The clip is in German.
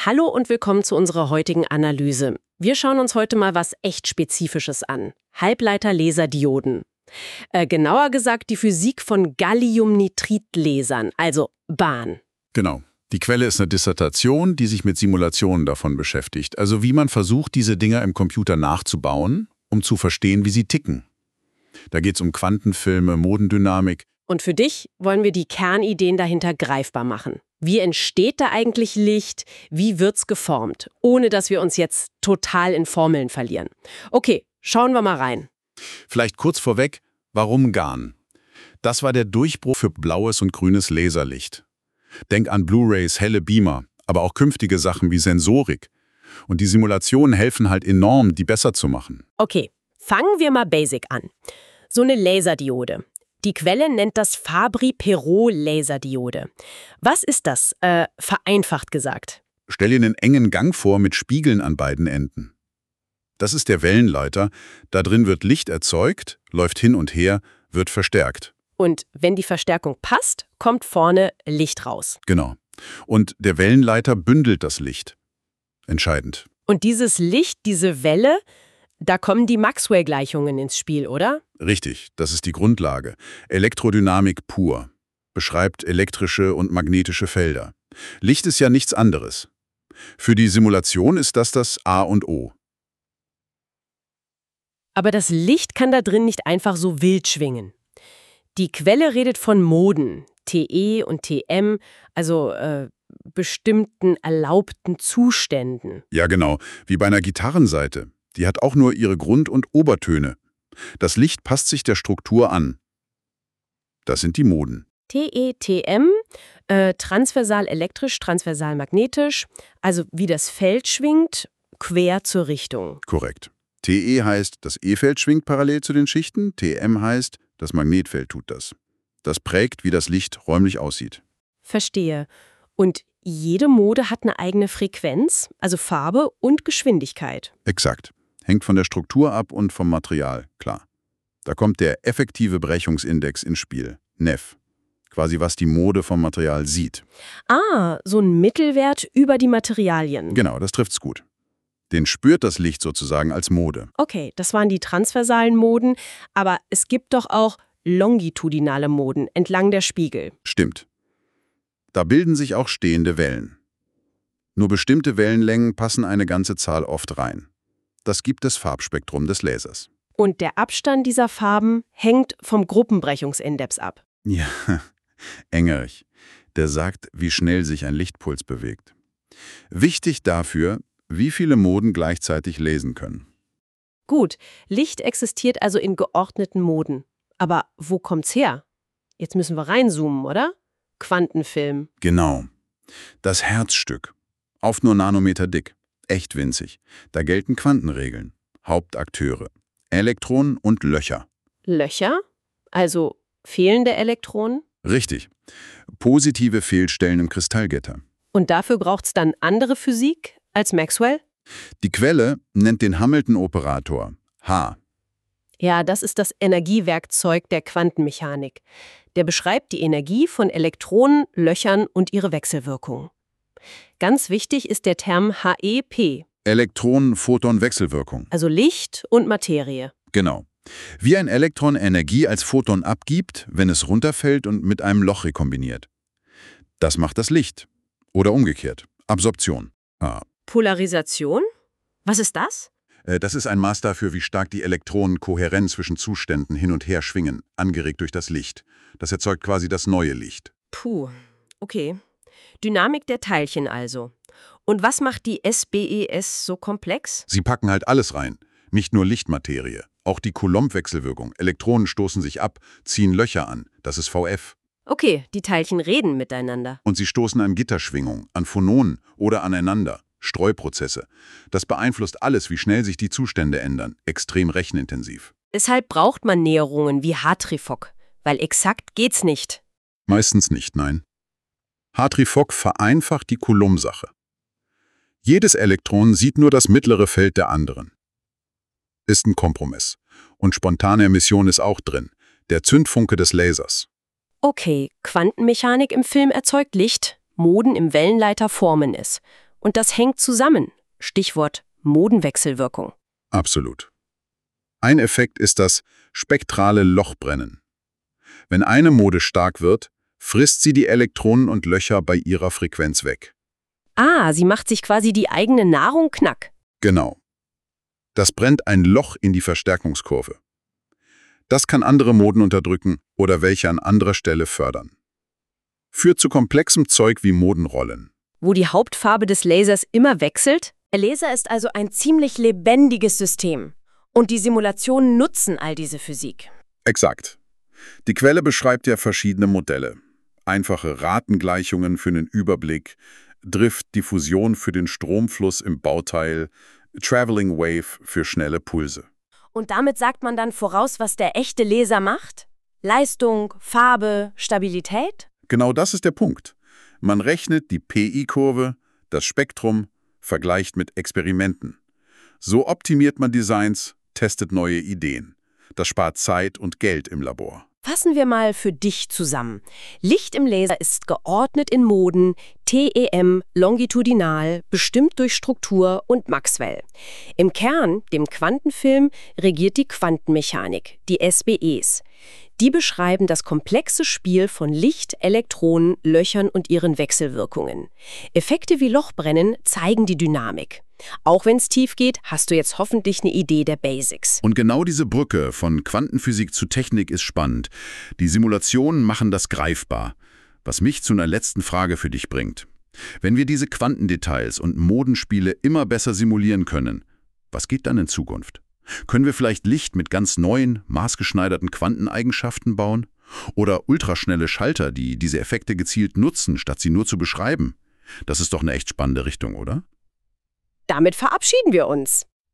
Hallo und willkommen zu unserer heutigen Analyse. Wir schauen uns heute mal was echt Spezifisches an. Halbleiter-Laserdioden. Genauer gesagt die Physik von Galliumnitrid-Lasern, also BaN. Genau. Die Quelle ist eine Dissertation, die sich mit Simulationen davon beschäftigt. Also wie man versucht, diese Dinger im Computer nachzubauen, um zu verstehen, wie sie ticken. Da geht es um Quantenfilme, Modendynamik. Und für dich wollen wir die Kernideen dahinter greifbar machen. Wie entsteht da eigentlich Licht? Wie wird's geformt? Ohne dass wir uns jetzt total in Formeln verlieren. Okay, schauen wir mal rein. Vielleicht kurz vorweg, warum GaN? Das war der Durchbruch für blaues und grünes Laserlicht. Denk an Blu-rays, helle Beamer, aber auch künftige Sachen wie Sensorik. Und die Simulationen helfen halt enorm, die besser zu machen. Okay, fangen wir mal basic an. So eine Laserdiode. Die Quelle nennt das Fabry-Perot-Laserdiode. Was ist das, vereinfacht gesagt? Stell dir einen engen Gang vor mit Spiegeln an beiden Enden. Das ist der Wellenleiter. Da drin wird Licht erzeugt, läuft hin und her, wird verstärkt. Und wenn die Verstärkung passt, kommt vorne Licht raus. Genau. Und der Wellenleiter bündelt das Licht. Entscheidend. Und dieses Licht, diese Welle, da kommen die Maxwell-Gleichungen ins Spiel, oder? Richtig, das ist die Grundlage. Elektrodynamik pur. Beschreibt elektrische und magnetische Felder. Licht ist ja nichts anderes. Für die Simulation ist das A und O. Aber das Licht kann da drin nicht einfach so wild schwingen. Die Quelle redet von Moden, TE und TM, also bestimmten erlaubten Zuständen. Ja genau, wie bei einer Gitarrenseite. Die hat auch nur ihre Grund- und Obertöne. Das Licht passt sich der Struktur an. Das sind die Moden. TE, TM, transversal elektrisch, transversal magnetisch, also wie das Feld schwingt, quer zur Richtung. Korrekt. TE heißt, das E-Feld schwingt parallel zu den Schichten, TM heißt, das Magnetfeld tut das. Das prägt, wie das Licht räumlich aussieht. Verstehe. Und jede Mode hat eine eigene Frequenz, also Farbe und Geschwindigkeit. Exakt. Hängt von der Struktur ab und vom Material, klar. Da kommt der effektive Brechungsindex ins Spiel, NEF. Quasi was die Mode vom Material sieht. Ah, so ein Mittelwert über die Materialien. Genau, das trifft's gut. Den spürt das Licht sozusagen als Mode. Okay, das waren die transversalen Moden, aber es gibt doch auch longitudinale Moden entlang der Spiegel. Stimmt. Da bilden sich auch stehende Wellen. Nur bestimmte Wellenlängen passen eine ganze Zahl oft rein. Das gibt das Farbspektrum des Lasers. Und der Abstand dieser Farben hängt vom Gruppenbrechungsindex ab. Ja, Engerich. Der sagt, wie schnell sich ein Lichtpuls bewegt. Wichtig dafür, wie viele Moden gleichzeitig lesen können. Gut, Licht existiert also in geordneten Moden. Aber wo kommt's her? Jetzt müssen wir reinzoomen, oder? Quantenfilm. Genau. Das Herzstück. Auf nur Nanometer dick. Echt winzig. Da gelten Quantenregeln. Hauptakteure. Elektronen und Löcher. Löcher? Also fehlende Elektronen? Richtig. Positive Fehlstellen im Kristallgitter. Und dafür braucht's dann andere Physik als Maxwell? Die Quelle nennt den Hamilton-Operator, H. Ja, das ist das Energiewerkzeug der Quantenmechanik. Der beschreibt die Energie von Elektronen, Löchern und ihre Wechselwirkung. Ganz wichtig ist der Term HEP. Elektron-Photon-Wechselwirkung. Also Licht und Materie. Genau. Wie ein Elektron Energie als Photon abgibt, wenn es runterfällt und mit einem Loch rekombiniert. Das macht das Licht. Oder umgekehrt. Absorption. Polarisation? Was ist das? Das ist ein Maß dafür, wie stark die Elektronen kohärent zwischen Zuständen hin und her schwingen, angeregt durch das Licht. Das erzeugt quasi das neue Licht. Puh, okay. Dynamik der Teilchen also. Und was macht die SBES so komplex? Sie packen halt alles rein. Nicht nur Lichtmaterie. Auch die Coulomb-Wechselwirkung. Elektronen stoßen sich ab, ziehen Löcher an. Das ist VF. Okay, die Teilchen reden miteinander. Und sie stoßen an Gitterschwingungen, an Phononen oder aneinander. Streuprozesse. Das beeinflusst alles, wie schnell sich die Zustände ändern. Extrem rechenintensiv. Deshalb braucht man Näherungen wie Hartree-Fock, weil exakt geht's nicht. Meistens nicht, nein. Hartree-Fock vereinfacht die Coulomb-Sache. Jedes Elektron sieht nur das mittlere Feld der anderen. Ist ein Kompromiss. Und spontane Emission ist auch drin. Der Zündfunke des Lasers. Okay, Quantenmechanik im Film erzeugt Licht, Moden im Wellenleiter formen es. Und das hängt zusammen. Stichwort Modenwechselwirkung. Absolut. Ein Effekt ist das spektrale Lochbrennen. Wenn eine Mode stark wird, frisst sie die Elektronen und Löcher bei ihrer Frequenz weg. Ah, sie macht sich quasi die eigene Nahrung knack. Genau. Das brennt ein Loch in die Verstärkungskurve. Das kann andere Moden unterdrücken oder welche an anderer Stelle fördern. Führt zu komplexem Zeug wie Modenrollen. Wo die Hauptfarbe des Lasers immer wechselt? Der Laser ist also ein ziemlich lebendiges System. Und die Simulationen nutzen all diese Physik. Exakt. Die Quelle beschreibt ja verschiedene Modelle. Einfache Ratengleichungen für den Überblick, Drift-Diffusion für den Stromfluss im Bauteil, Traveling Wave für schnelle Pulse. Und damit sagt man dann voraus, was der echte Laser macht? Leistung, Farbe, Stabilität? Genau das ist der Punkt. Man rechnet die PI-Kurve, das Spektrum, vergleicht mit Experimenten. So optimiert man Designs, testet neue Ideen. Das spart Zeit und Geld im Labor. Fassen wir mal für dich zusammen. Licht im Laser ist geordnet in Moden, TEM, longitudinal, bestimmt durch Struktur und Maxwell. Im Kern, dem Quantenfilm, regiert die Quantenmechanik, die SBEs. Die beschreiben das komplexe Spiel von Licht, Elektronen, Löchern und ihren Wechselwirkungen. Effekte wie Lochbrennen zeigen die Dynamik. Auch wenn es tief geht, hast du jetzt hoffentlich eine Idee der Basics. Und genau diese Brücke von Quantenphysik zu Technik ist spannend. Die Simulationen machen das greifbar. Was mich zu einer letzten Frage für dich bringt. Wenn wir diese Quantendetails und Modenspiele immer besser simulieren können, was geht dann in Zukunft? Können wir vielleicht Licht mit ganz neuen, maßgeschneiderten Quanteneigenschaften bauen? Oder ultraschnelle Schalter, die diese Effekte gezielt nutzen, statt sie nur zu beschreiben? Das ist doch eine echt spannende Richtung, oder? Damit verabschieden wir uns.